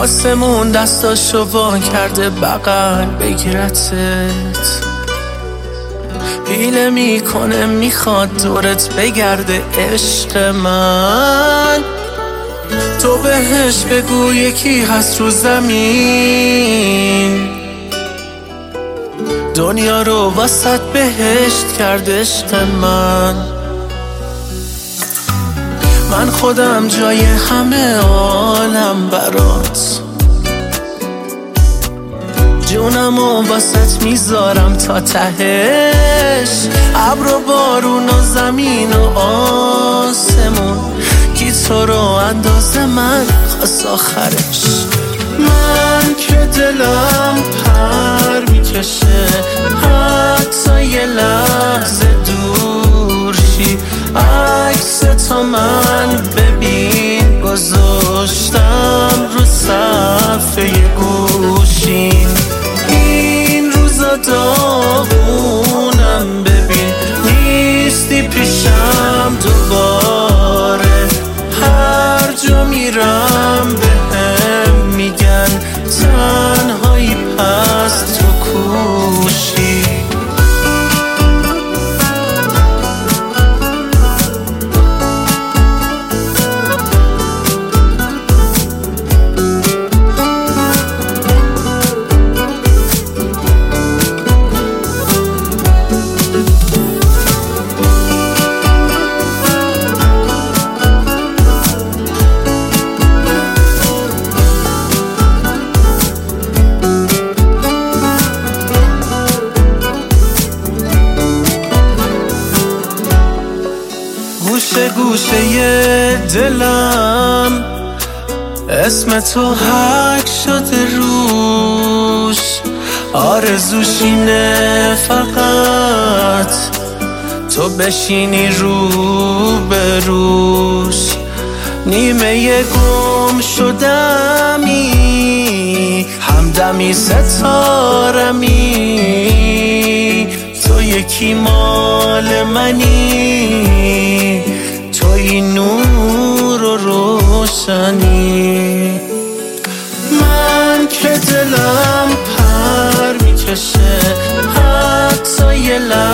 آسمون دستاشو وا کرده بغل بگیرتت، حیله میکنه میخواد دورت بگرده عشق من. تو بهش بگو یکی هست رو زمین، دنیا رو وسط بهشت کرده عشق من. من خودم جای همه عالم برات، جونمو واسط میذارم تا تهش. ابر و بارون و زمین و آسمون، کی تو رو اندازه من خواست آخرش. من که دلم پر میکشه حتی یه لحظه دور شی، عکس تو من ببین گذاشتم رو صفحه گوشیم. این روزا داغونم ببین نیستی پیشم دوباره، هر جا میرم بهم میگن تنهایی پس تو کوشی. گوشه گوشه دلم اسم تو حک شده روش، آرزوش اینه فقط تو بشینی رو به روش. نیمه گم شدمی همدمی ستارمی، تو یکی مال منی، توی نور و روشنی. من که دلم پر میکشه حتی یه